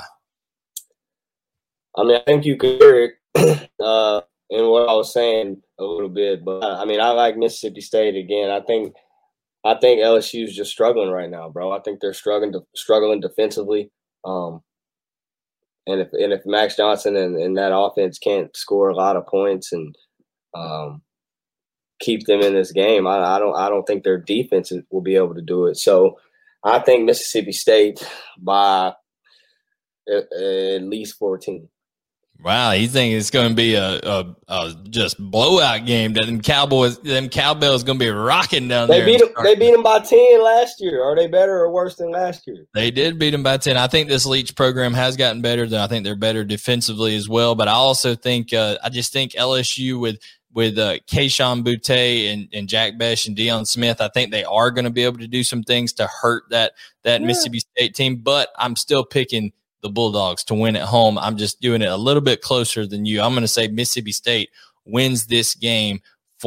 I mean, I think you could hear it uh, in what I was saying a little bit, but I mean, I like Mississippi State again. I think, I think L S U is just struggling right now, bro. I think they're struggling, to, struggling defensively. Um, and if and if Max Johnson and, and that offense can't score a lot of points and um, keep them in this game, I, I don't, I don't think their defense will be able to do it. So I think Mississippi State by at, at least fourteen. Wow, you think it's going to be a, a, a just blowout game? That them Cowboys, them cowbells, going to be rocking down they there. Beat them, they beat them by ten last year. Are they better or worse than last year? They did beat them by ten. I think this Leach program has gotten better. Than I think they're better defensively as well. But I also think uh, I just think L S U with with uh, Kayshon Boutte and, and Jack Bech and Deion Smith, I think they are going to be able to do some things to hurt that that yeah. Mississippi State team. But I'm still picking the Bulldogs to win at home. I'm just doing it a little bit closer than you. I'm going to say Mississippi State wins this game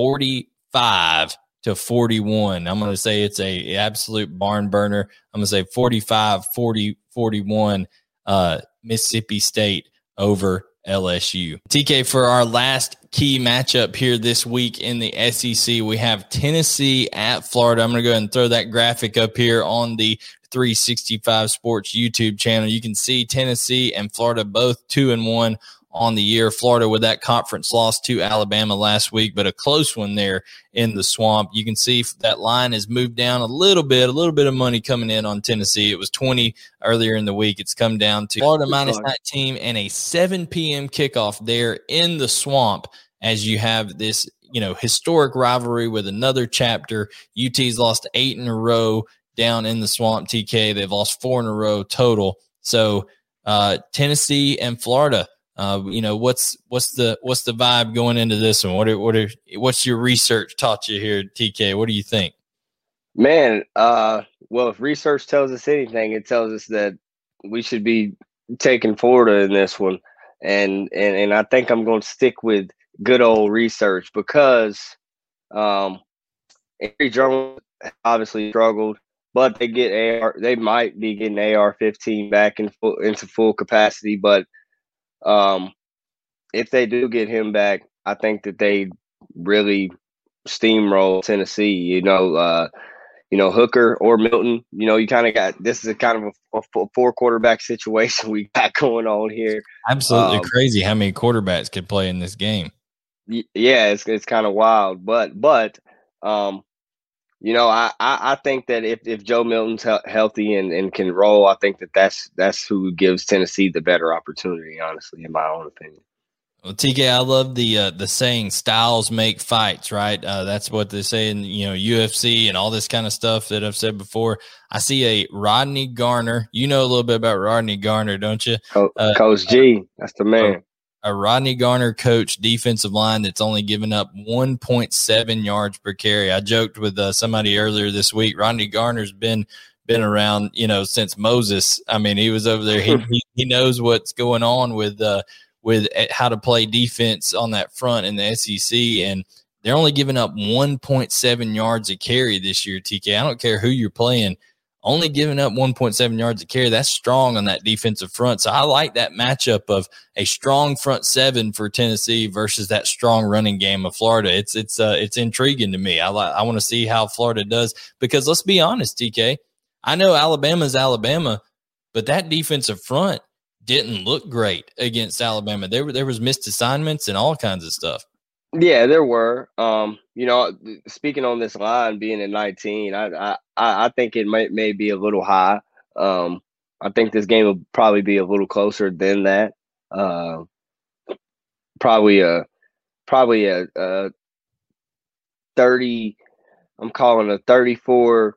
forty-five to forty-one. I'm going to say it's a absolute barn burner. I'm going to say forty-five, forty, forty-one uh, Mississippi State over L S U. T K, for our last key matchup here this week in the S E C, we have Tennessee at Florida. I'm going to go ahead and throw that graphic up here on the three sixty-five Sports YouTube channel. You can see Tennessee and Florida both two and one on the year. Florida with that conference loss to Alabama last week, but a close one there in the Swamp. You can see that line has moved down a little bit, a little bit of money coming in on Tennessee. It was twenty earlier in the week. It's come down to Florida minus nineteen and a seven p.m. kickoff there in the Swamp as you have this, you know, historic rivalry with another chapter. U T's lost eight in a row down in the Swamp, T K. They've lost four in a row total. So uh, Tennessee and Florida, uh, you know, what's what's the what's the vibe going into this one? What are, what are, what's your research taught you here, T K? What do you think? Man, uh, well, if research tells us anything, it tells us that we should be taking Florida in this one. And and, and I think I'm going to stick with good old research because um, Avery Jones obviously struggled. But they get A R. They might be getting A R fifteen back in full, into full capacity. But um, if they do get him back, I think that they really steamroll Tennessee. You know, uh, you know, Hooker or Milton. You know, you kind of got this is a kind of a, a four quarterback situation we got going on here. Absolutely um, crazy how many quarterbacks could play in this game. Y- yeah, it's it's kind of wild, but but um, you know, I, I, I think that if, if Joe Milton's he- healthy and, and can roll, I think that that's that's who gives Tennessee the better opportunity. Honestly, in my own opinion. Well, T K, I love the uh, the saying "styles make fights." Right, uh, that's what they say in you know U F C and all this kind of stuff that I've said before. I see a Rodney Garner. You know a little bit about Rodney Garner, don't you? Co- Uh, Coach G, that's the man. A, a Rodney Garner coach defensive line that's only given up one point seven yards per carry. I joked with uh, somebody earlier this week. Rodney Garner's been been around, you know, since Moses. I mean, he was over there. He he, he knows what's going on with. Uh, with how to play defense on that front in the S E C, and they're only giving up one point seven yards a carry this year, T K. I don't care who you're playing, only giving up one point seven yards a carry. That's strong on that defensive front. So I like that matchup of a strong front seven for Tennessee versus that strong running game of Florida. It's it's uh, it's intriguing to me. I like I want to see how Florida does because let's be honest, T K. I know Alabama's Alabama, but that defensive front didn't look great against Alabama. There were there was missed assignments and all kinds of stuff. Yeah, there were. Um, you know, speaking on this line being at nineteen, I I, I think it might may be a little high. Um, I think this game will probably be a little closer than that. Uh, probably a probably a, a thirty. I'm calling a thirty-four.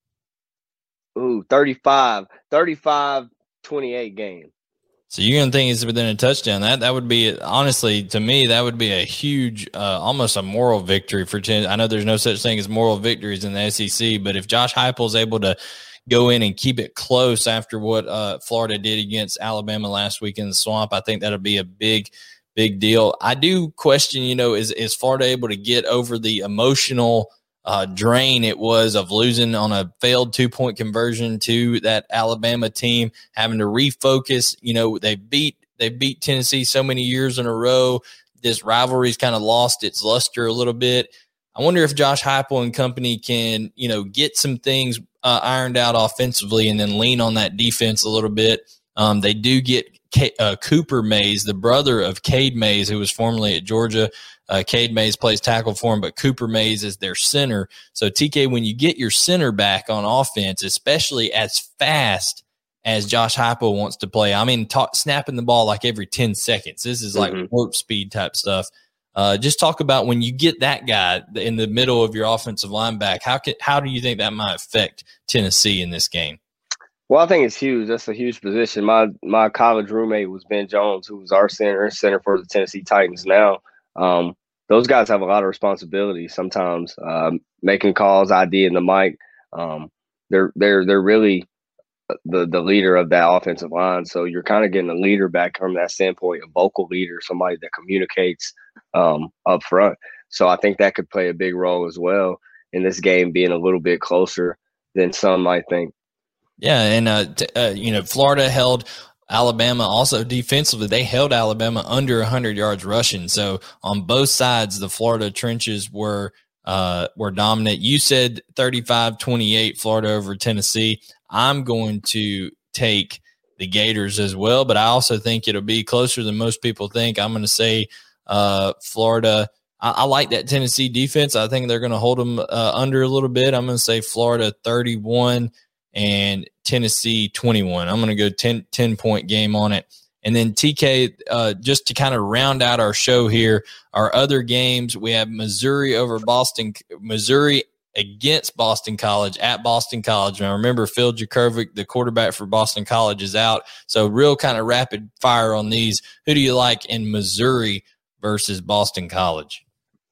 Ooh, thirty-five, thirty-five, twenty-eight game. So you're going to think it's within a touchdown. That that would be, honestly, to me, that would be a huge, uh, almost a moral victory for Tennessee. I know there's no such thing as moral victories in the S E C, but if Josh Heupel is able to go in and keep it close after what uh, Florida did against Alabama last week in the Swamp, I think that'll be a big, big deal. I do question, you know, is, is Florida able to get over the emotional Uh, drain it was of losing on a failed two-point conversion to that Alabama team, having to refocus. You know, they beat they beat Tennessee so many years in a row. This rivalry's kind of lost its luster a little bit. I wonder if Josh Heupel and company can, you know, get some things uh, ironed out offensively and then lean on that defense a little bit. Um, they do get K- uh, Cooper Mays, the brother of Cade Mays, who was formerly at Georgia. Uh, Cade Mays plays tackle for him, but Cooper Mays is their center. So, T K, when you get your center back on offense, especially as fast as Josh Heupel wants to play, I mean, talk, snapping the ball like every ten seconds. This is like mm-hmm. warp speed type stuff. Uh, just talk about when you get that guy in the middle of your offensive line back, how, can, how do you think that might affect Tennessee in this game? Well, I think it's huge. That's a huge position. My my college roommate was Ben Jones, who was our center, center for the Tennessee Titans now. Um, those guys have a lot of responsibility sometimes, um, making calls, IDing the mic. Um, they're they're they're really the the leader of that offensive line. So you're kind of getting a leader back from that standpoint, a vocal leader, somebody that communicates um, up front. So I think that could play a big role as well in this game being a little bit closer than some might think. Yeah, and uh, t- uh, you know, Florida held Alabama also defensively. They held Alabama under one hundred yards rushing. So on both sides, the Florida trenches were uh, were dominant. You said thirty-five twenty-eight Florida over Tennessee. I'm going to take the Gators as well, but I also think it'll be closer than most people think. I'm going to say uh, Florida. I, I like that Tennessee defense. I think they're going to hold them uh, under a little bit. I'm going to say Florida thirty-one and Tennessee twenty-one. I'm going to go ten, ten point game on it. And then T K, uh, just to kind of round out our show here, our other games, we have Missouri over Boston, Missouri against Boston College at Boston College. Now remember, Phil Jurkovec, the quarterback for Boston College, is out. So real kind of rapid fire on these. Who do you like in Missouri versus Boston College?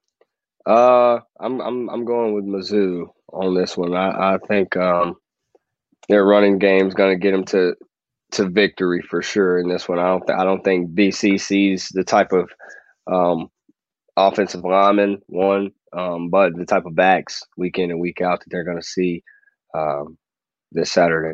Uh, I'm I'm I'm going with Mizzou on this one. I, I think um, their running game is going to get them to to victory for sure in this one. I don't th- I don't think B C sees the type of um, offensive lineman one, um, but the type of backs week in and week out that they're going to see um, this Saturday.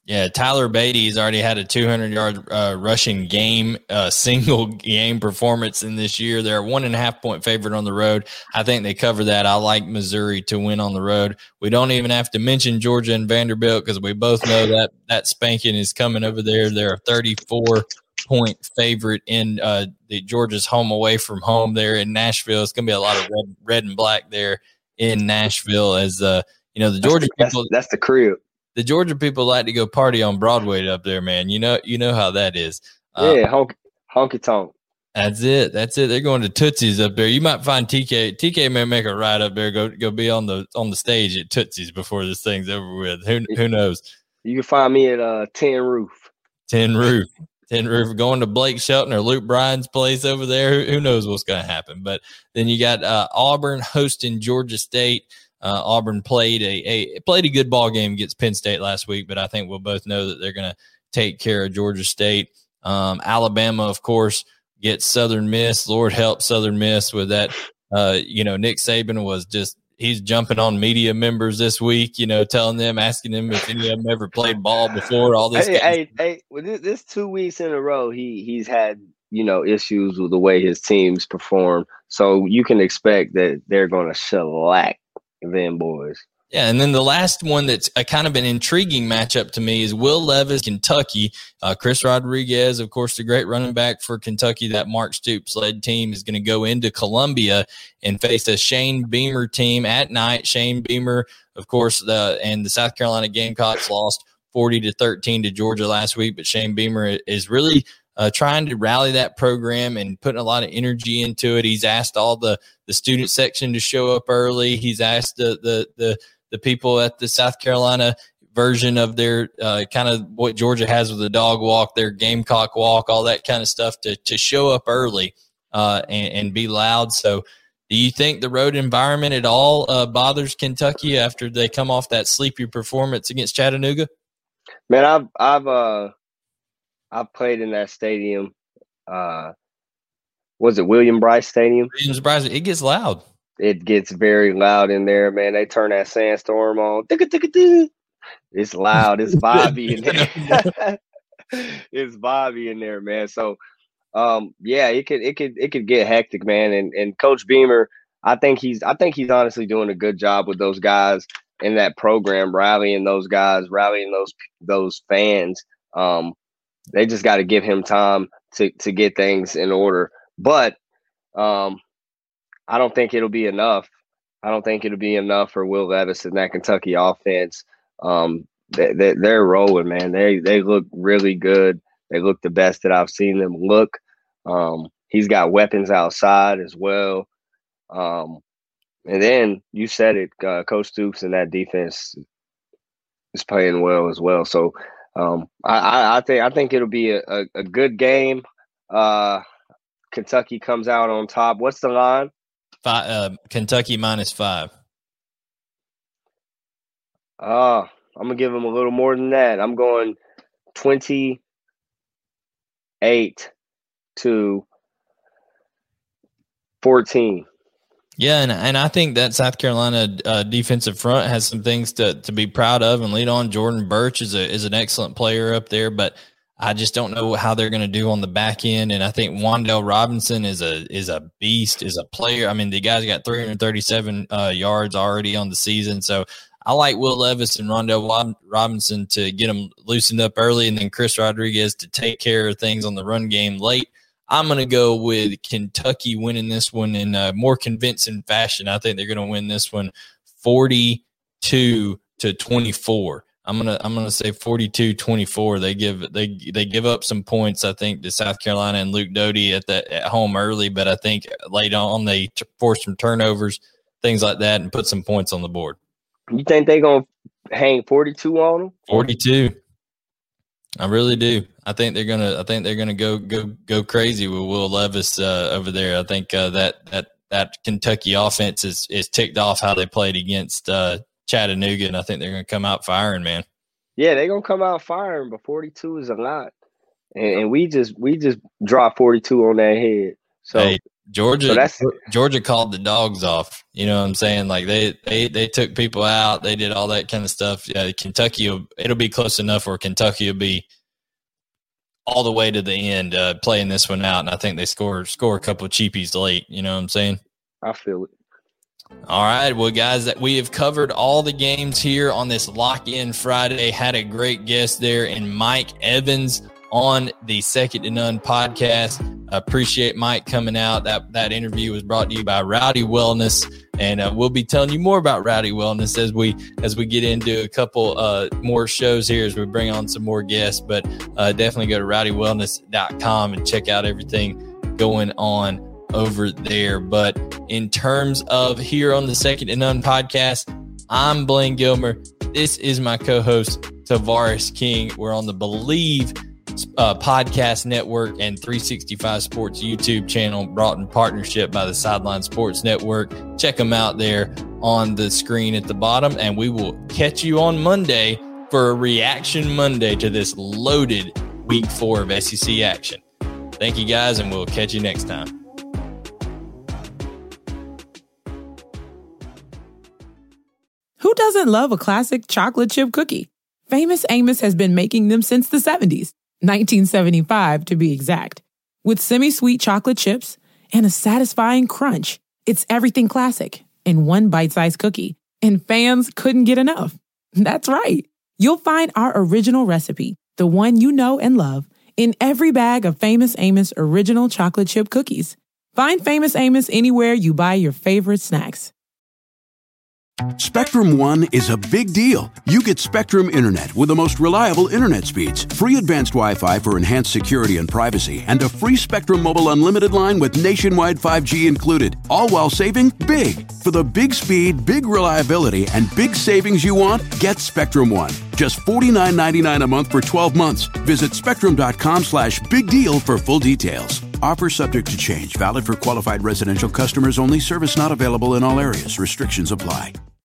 Yeah, Tyler Beatty's already had a two hundred yard uh, rushing game, uh, single game performance in this year. They're a one and a half point favorite on the road. I think they cover that. I like Missouri to win on the road. We don't even have to mention Georgia and Vanderbilt because we both know that that spanking is coming over there. They're a thirty-four point favorite in uh, the Georgia's home away from home there in Nashville. It's going to be a lot of red, red and black there in Nashville as uh, you know the Georgia that's, people. That's, that's the crib. The Georgia people like to go party on Broadway up there, man. You know, you know how that is. Uh, yeah, honky, honky tonk. That's it. That's it. They're going to Tootsie's up there. You might find T K. T K may make a ride up there. Go go be on the on the stage at Tootsie's before this thing's over with. Who who knows? You can find me at uh Tin Roof. Tin Roof. Tin Roof. Going to Blake Shelton or Luke Bryan's place over there. Who, who knows what's going to happen? But then you got uh, Auburn hosting Georgia State. Uh, Auburn played a, a played a good ball game against Penn State last week, but I think we'll both know that they're going to take care of Georgia State. Um, Alabama, of course, gets Southern Miss. Lord help Southern Miss with that. Uh, you know, Nick Saban was just he's jumping on media members this week. You know, telling them, asking them if any of them ever played ball before. All this. Hey, hey, hey! Well, this, this two weeks in a row, he he's had you know issues with the way his teams perform. So you can expect that they're going to shellac them boys. Yeah, and then the last one that's a kind of an intriguing matchup to me is Will Levis, Kentucky. Uh, Chris Rodriguez, of course, the great running back for Kentucky, that Mark Stoops-led team is going to go into Columbia and face a Shane Beamer team at night. Shane Beamer, of course, the and the South Carolina Gamecocks lost forty to thirteen to Georgia last week, but Shane Beamer is really Uh, trying to rally that program and putting a lot of energy into it. He's asked all the, the student section to show up early. He's asked the the the, the people at the South Carolina version of their uh, kind of what Georgia has with the dog walk, their Gamecock walk, all that kind of stuff to to show up early uh, and, and be loud. So do you think the road environment at all uh, bothers Kentucky after they come off that sleepy performance against Chattanooga? Man, I've I've uh I've played in that stadium. Uh, was it William Bryce Stadium? Williams Bryce. It gets loud. It gets very loud in there, man. They turn that sandstorm on. It's loud. It's vibey in there. It's vibey in there, man. So, um, yeah, it could it could it could get hectic, man. And and Coach Beamer, I think he's I think he's honestly doing a good job with those guys in that program, rallying those guys, rallying those those fans. Um, They just got to give him time to, to get things in order. But um, I don't think it'll be enough. I don't think it'll be enough for Will Levis and that Kentucky offense. Um, they, they, they're rolling, man. They they look really good. They look the best that I've seen them look. Um, he's got weapons outside as well. Um, and then you said it, uh, Coach Stoops and that defense is playing well as well. So, Um, I, I think I think it'll be a, a, a good game. Uh, Kentucky comes out on top. What's the line? Five, uh, Kentucky minus five. Uh, I'm gonna give them a little more than that. I'm going twenty-eight to fourteen. Yeah, and and I think that South Carolina uh, defensive front has some things to to be proud of and lead on. Jordan Birch is a is an excellent player up there, but I just don't know how they're going to do on the back end. And I think Wan'Dale Robinson is a is a beast, is a player. I mean, the guy's got three hundred thirty-seven uh, yards already on the season. So I like Will Levis and Wan'Dale Robinson to get them loosened up early, and then Chris Rodriguez to take care of things on the run game late. I'm going to go with Kentucky winning this one in a more convincing fashion. I think they're going to win this one forty-two to twenty-four. I'm going to I'm going to say forty-two twenty-four. They give they they give up some points, I think, to South Carolina and Luke Doty at the at home early, but I think late on they t- force some turnovers, things like that, and put some points on the board. You think they're going to hang forty-two on them? forty-two. I really do. I think they're gonna. I think they're gonna go go go crazy with Will Levis uh, over there. I think uh, that that that Kentucky offense is is ticked off how they played against uh, Chattanooga, and I think they're gonna come out firing, man. Yeah, they're gonna come out firing, but forty-two is a lot, and, and we just we just dropped forty-two on that head. So hey, Georgia, So that's- Georgia called the dogs off. You know what I'm saying? Like they, they, they took people out. They did all that kind of stuff. Yeah, Kentucky, will, it'll be close enough where Kentucky will be all the way to the end uh, playing this one out. And I think they score score a couple of cheapies late. You know what I'm saying? I feel it. All right. Well, guys, that we have covered all the games here on this Lock-In Friday. Had a great guest there in Mike Evans on the Second to None podcast. I appreciate Mike coming out. That that interview was brought to you by Rowdy Wellness, and uh, we'll be telling you more about Rowdy Wellness as we as we get into a couple uh, more shows here as we bring on some more guests. But uh, definitely go to rowdy wellness dot com and check out everything going on over there. But in terms of here on the Second to None podcast, I'm Blaine Gilmer. This is my co-host Tavares King. We're on the Believe Uh, podcast network and three sixty-five Sports YouTube channel, brought in partnership by the Sideline Sports Network. Check them out there on the screen at the bottom, and we will catch you on Monday for a reaction Monday to this loaded week four of S E C action. Thank you guys, and we'll catch you next time. Who doesn't love a classic chocolate chip cookie? Famous Amos has been making them since the seventies. nineteen seventy-five to be exact. With semi-sweet chocolate chips and a satisfying crunch, it's everything classic in one bite-sized cookie, and fans couldn't get enough. That's right. You'll find our original recipe, the one you know and love, in every bag of Famous Amos original chocolate chip cookies. Find Famous Amos anywhere you buy your favorite snacks. Spectrum One is a big deal. You get Spectrum Internet with the most reliable internet speeds, free advanced Wi-Fi for enhanced security and privacy, and a free Spectrum Mobile Unlimited line with nationwide five G included, all while saving big. For the big speed, big reliability, and big savings you want, get Spectrum One. Just forty-nine ninety-nine a month for twelve months. Visit spectrum.com slash big deal for full details. Offer subject to change. Valid for qualified residential customers only. Service not available in all areas. Restrictions apply.